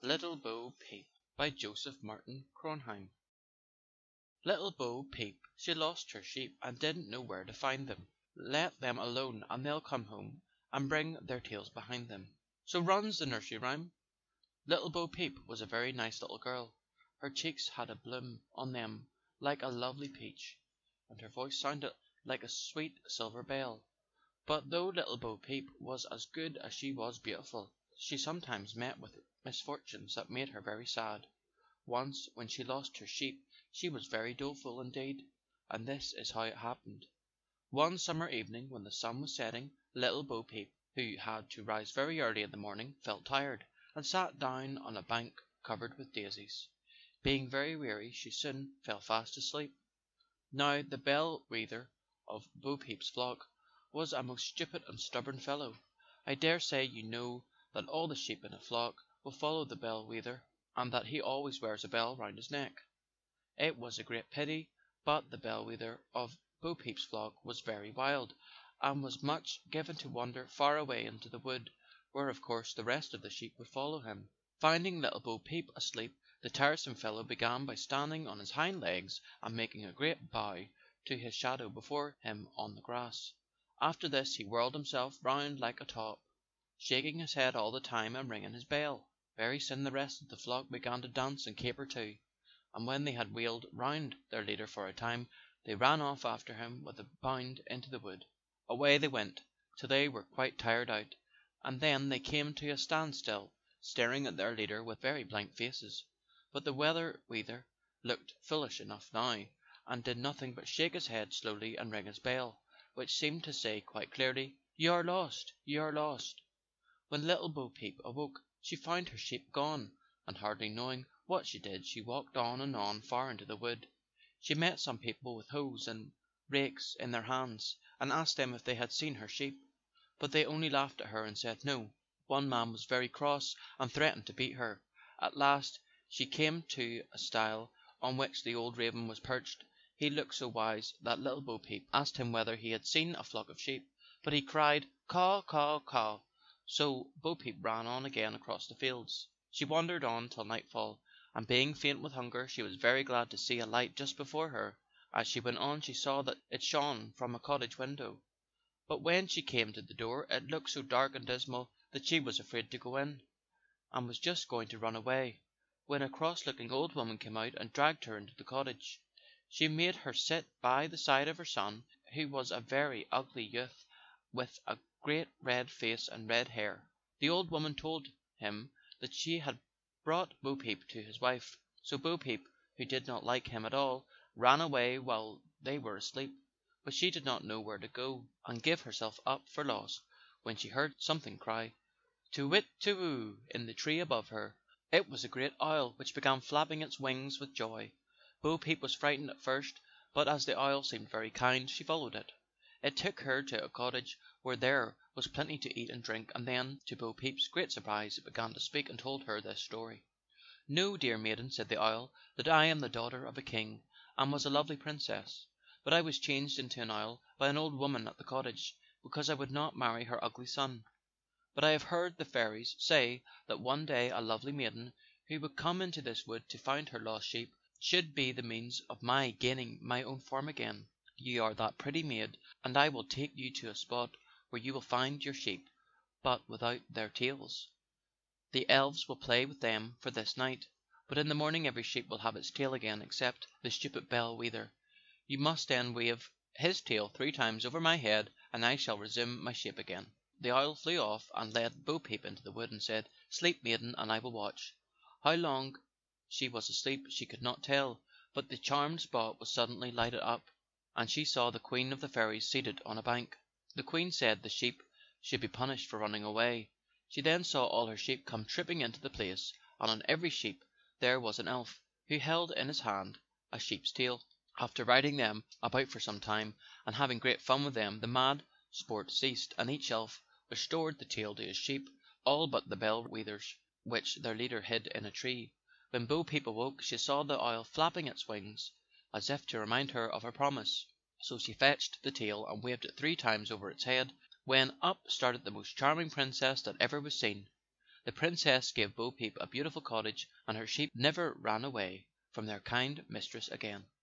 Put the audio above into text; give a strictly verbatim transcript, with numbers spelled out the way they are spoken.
Little Bo Peep by Joseph Martin Cronheim. Little Bo Peep, she lost her sheep and didn't know where to find them. Let them alone and they'll come home and bring their tails behind them. So runs the nursery rhyme. Little Bo Peep was a very nice little girl. Her cheeks had a bloom on them like a lovely peach, and her voice sounded like a sweet silver bell. But though Little Bo Peep was as good as she was beautiful, she sometimes met with misfortunes that made her very sad. Once, when she lost her sheep, she was very doleful indeed, and this is how it happened. One summer evening, when the sun was setting, Little Bo Peep, who had to rise very early in the morning, felt tired, and sat down on a bank covered with daisies. Being very weary, she soon fell fast asleep. Now the bell wether of Bo Peep's flock was a most stupid and stubborn fellow. I dare say you know that all the sheep in a flock will follow the bell wether, and that he always wears a bell round his neck. It was a great pity, but the bell wether of Bo Peep's flock was very wild, and was much given to wander far away into the wood, where of course the rest of the sheep would follow him. Finding Little Bo Peep asleep, the tiresome fellow began by standing on his hind legs and making a great bow to his shadow before him on the grass. After this he whirled himself round like a top, shaking his head all the time and ringing his bell. Very soon the rest of the flock began to dance and caper too, and when they had wheeled round their leader for a time, they ran off after him with a bound into the wood. Away they went till they were quite tired out, and then they came to a standstill, staring at their leader with very blank faces. But the bell wether looked foolish enough now, and did nothing but shake his head slowly and ring his bell, which seemed to say quite clearly, "You are lost! You are lost!" When Little Bo Peep awoke, she found her sheep gone, and hardly knowing what she did, she walked on and on far into the wood. She met some people with hoes and rakes in their hands, and asked them if they had seen her sheep, but they only laughed at her and said no. One man was very cross and threatened to beat her. At last she came to a stile on which the old raven was perched. He looked so wise that Little Bo Peep asked him whether he had seen a flock of sheep, but he cried "Caw, caw, caw!" So Bo Peep ran on again across the fields. She wandered on till nightfall, and being faint with hunger, she was very glad to see a light just before her. As she went on she saw that it shone from a cottage window, but when she came to the door it looked so dark and dismal that she was afraid to go in, and was just going to run away, when a cross-looking old woman came out and dragged her into the cottage. She made her sit by the side of her son, who was a very ugly youth with a great red face and red hair. The old woman told him that she had brought Bo Peep to his wife. So Bo Peep, who did not like him at all, ran away while they were asleep. But she did not know where to go, and gave herself up for lost when she heard something cry "Tu whit, tu whoo" in the tree above her. It was a great owl, which began flapping its wings with joy. Bo Peep was frightened at first, but as the owl seemed very kind, she followed it. It took her to a cottage where there was plenty to eat and drink, and then, to Bo Peep's great surprise, it began to speak and told her this story. "Know, dear maiden," said the owl, "that I am the daughter of a king, and was a lovely princess. But I was changed into an owl by an old woman at the cottage, because I would not marry her ugly son. But I have heard the fairies say that one day a lovely maiden, who would come into this wood to find her lost sheep, should be the means of my gaining my own form again. You are that pretty maid, and I will take you to a spot where you will find your sheep, but without their tails. The elves will play with them for this night, but in the morning every sheep will have its tail again except the stupid bell wether. You must then wave his tail three times over my head, and I shall resume my shape again." The owl flew off and led Bo Peep into the wood and said, "Sleep, maiden, and I will watch." How long she was asleep she could not tell, but the charmed spot was suddenly lighted up, and she saw the Queen of the Fairies seated on a bank. The Queen said the sheep should be punished for running away. She then saw all her sheep come tripping into the place, and on every sheep there was an elf, who held in his hand a sheep's tail. After riding them about for some time, and having great fun with them, the mad sport ceased, and each elf restored the tail to his sheep, all but the bell wethers, which their leader hid in a tree. When Bo Peep awoke, she saw the owl flapping its wings, as if to remind her of her promise. So she fetched the tail and waved it three times over its head, when up started the most charming princess that ever was seen. The Princess gave Bo Peep a beautiful cottage, and her sheep never ran away from their kind mistress again.